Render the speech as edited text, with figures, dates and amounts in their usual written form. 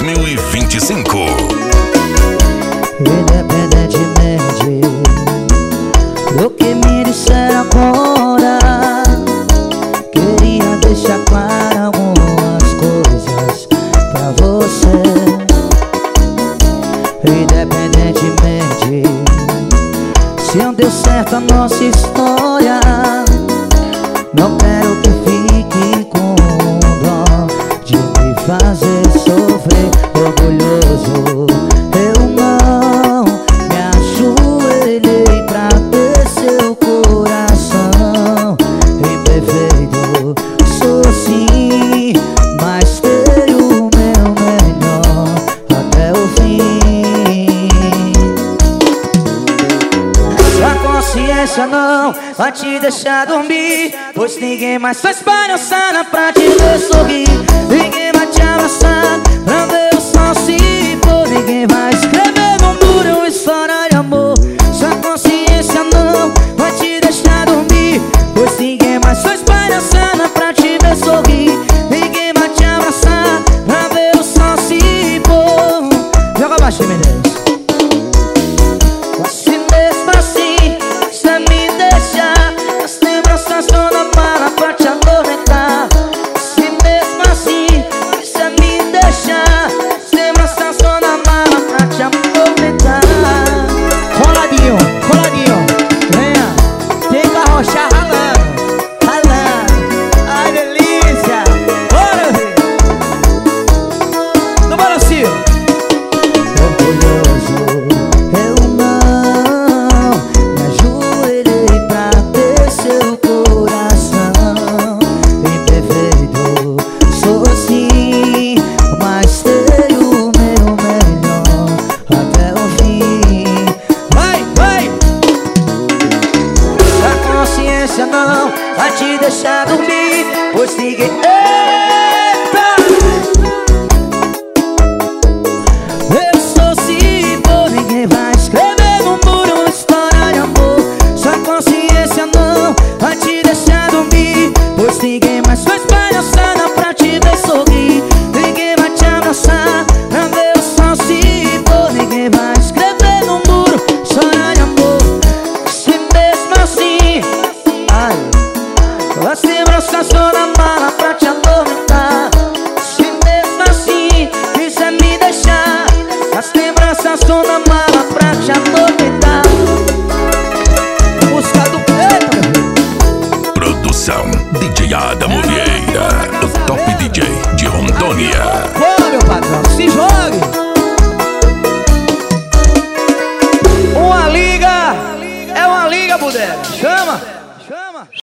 2025. Independentemente do que me disseram agora, queria deixar claro algumas coisas pra você. Independentemente se não deu certo a nossa história, não quero que fique com dó de me fazer sofrer. Orgulhoso, eu não me ajoelhei pra ter seu coração. Imperfeito, sou sim, mas dei o meu melhor até o fim. Sua consciência não vai te deixar dormir, pois ninguém mais faz palhaçada pra te ver sorrir. Ninguém vai te abraçar